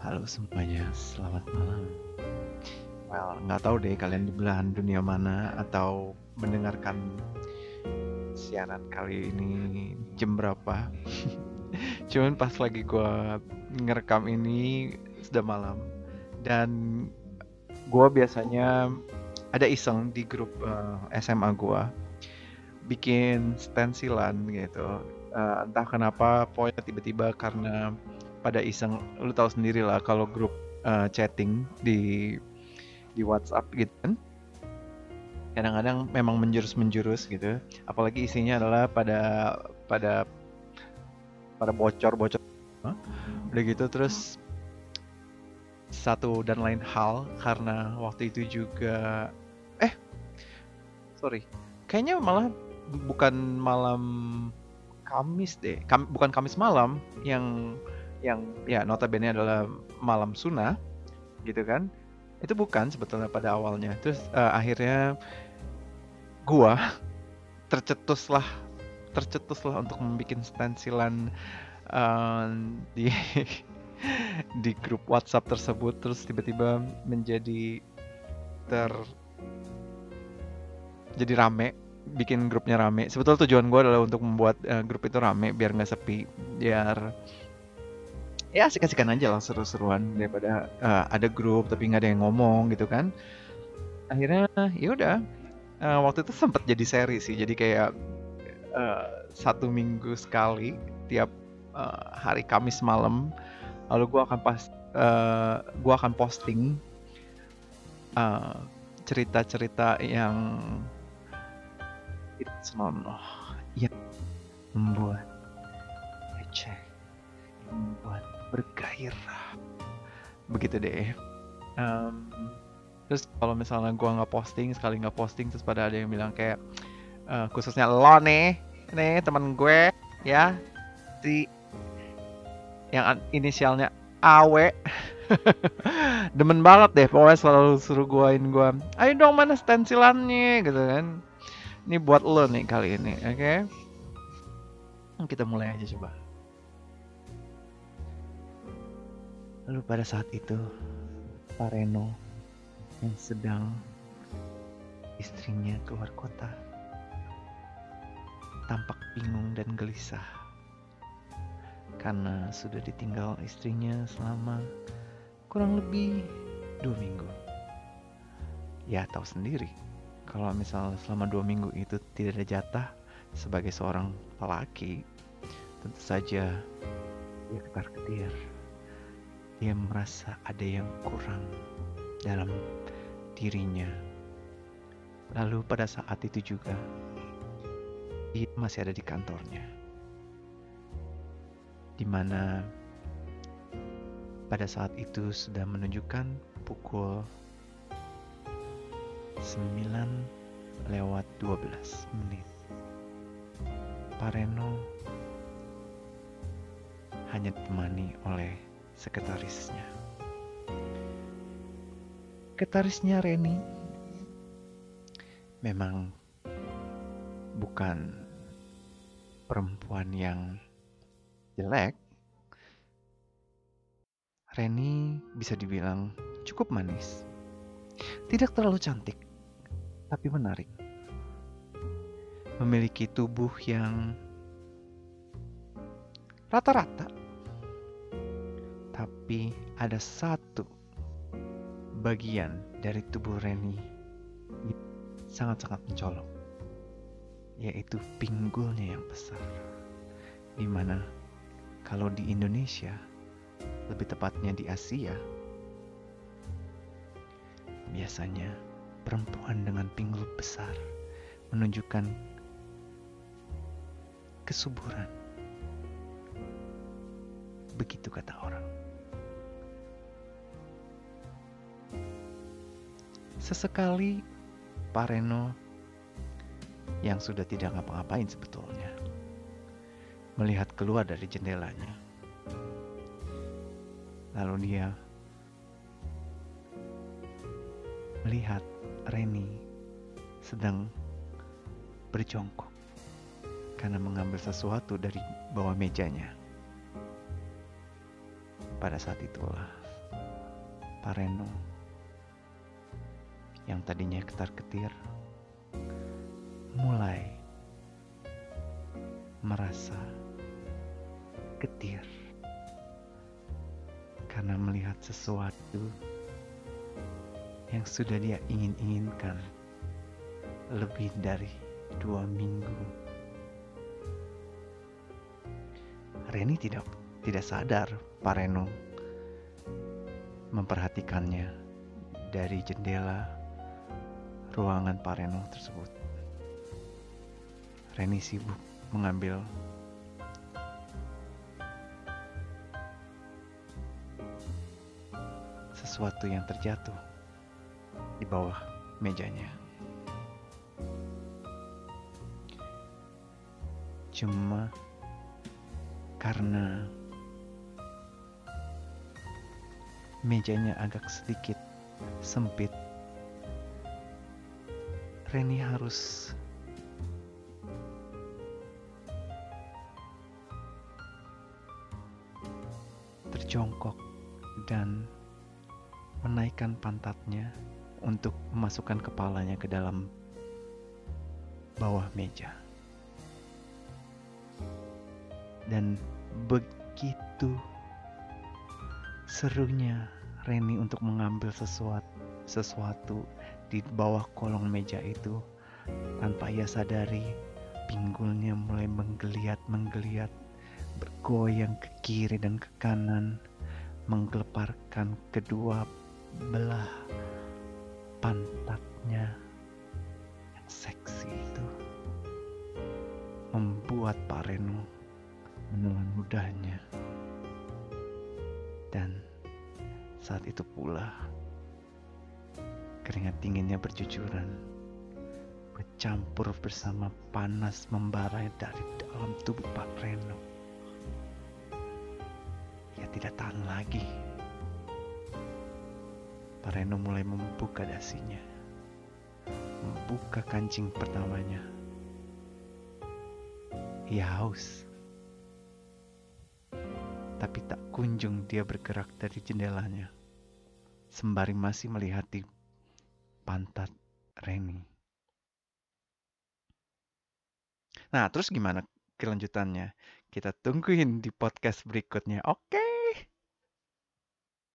Halo semuanya, selamat malam. Well, nggak tahu deh kalian di belahan dunia mana atau mendengarkan siaran kali ini jam berapa. Cuman pas lagi gua ngerekam ini sudah malam dan gua biasanya ada iseng di grup SMA gua bikin stensilan gitu. Entah kenapa, pokoknya tiba-tiba karena pada iseng, lu tahu sendiri lah kalau grup chatting di WhatsApp gitu kan kadang-kadang memang menjurus-menjurus gitu apalagi isinya adalah pada pada bocor-bocor. Hah? Udah gitu terus satu dan lain hal karena waktu itu juga eh sorry kayaknya malah bukan malam Kamis deh bukan Kamis malam yang ya notabene adalah malam sunnah gitu kan itu bukan sebetulnya pada awalnya terus akhirnya gua tercetuslah tercetuslah untuk membuat stensilan eh, di di grup WhatsApp tersebut terus tiba-tiba menjadi ter jadi rame bikin grupnya rame sebetulnya tujuan gue adalah untuk membuat grup itu rame biar nggak sepi biar ya asik-asikan aja lah seru-seruan daripada ada grup tapi nggak ada yang ngomong gitu kan akhirnya ya udah waktu itu sempat jadi seri sih jadi kayak 1 minggu sekali tiap hari Kamis malam lalu gue akan posting eh, cerita-cerita yang tidak senonoh yang membuat receh yang membuat bergairah begitu deh. Em, terus kalau misalnya gue nggak posting sekali nggak posting terus pada ada yang bilang kayak khususnya lo nih teman gue ya si yang inisialnya AW demen banget deh pokoknya selalu suruh guain ayo dong mana stensilannya gitu kan ini buat lo nih kali ini oke. Kita mulai aja coba. Lalu pada saat itu Pak Reno yang sedang istrinya keluar kota tampak bingung dan gelisah karena sudah ditinggal istrinya selama kurang lebih 2 minggu. Ya tahu sendiri, kalau misalnya selama 2 minggu itu tidak ada jatah sebagai seorang lelaki, tentu saja dia ketar-ketir. Dia merasa ada yang kurang dalam dirinya. Lalu pada saat itu juga, dia masih ada di kantornya. Di mana pada saat itu sudah menunjukkan pukul 9:12. Pak Reno hanya ditemani oleh sekretarisnya. Sekretarisnya Reni memang bukan perempuan yang jelek. Reni bisa dibilang cukup manis. Tidak terlalu cantik, tapi menarik. Memiliki tubuh yang rata-rata. Tapi ada satu bagian dari tubuh Reni yang sangat-sangat mencolok, yaitu pinggulnya yang besar. Dimana kalau di Indonesia, lebih tepatnya di Asia, biasanya perempuan dengan pinggul besar menunjukkan kesuburan. Begitu kata orang. Sesekali Pak Reno yang sudah tidak ngapa-ngapain sebetulnya melihat keluar dari jendelanya. Lalu dia melihat Reni sedang berjongkok karena mengambil sesuatu dari bawah mejanya. Pada saat itulah Pak Reno yang tadinya ketar-ketir mulai merasa getir karena melihat sesuatu yang sudah dia ingin-inginkan lebih dari 2 minggu. Reni tidak sadar Pak Reno memperhatikannya dari jendela ruangan Pak Reno tersebut. Reni sibuk mengambil sesuatu yang terjatuh di bawah mejanya. Cuma karena mejanya agak sedikit sempit, Reni harus terjongkok dan menaikkan pantatnya untuk memasukkan kepalanya ke dalam bawah meja. Dan begitu serunya Reni untuk mengambil sesuatu di bawah kolong meja itu, tanpa ia sadari pinggulnya mulai menggeliat, bergoyang ke kiri dan ke kanan, menggeleparkan kedua belah pantatnya yang seksi itu, membuat Pak Reno menelan ludahnya. Dan saat itu pula keringat dinginnya bercucuran, bercampur bersama panas membara dari dalam tubuh Pak Reno. Ia tidak tahan lagi. Pak Reno mulai membuka dasinya, membuka kancing pertamanya. Ia haus, tapi tak kunjung dia bergerak dari jendelanya, sembari masih melihati pantat Reni. Nah, terus gimana kelanjutannya? Kita tungguin di podcast berikutnya, oke?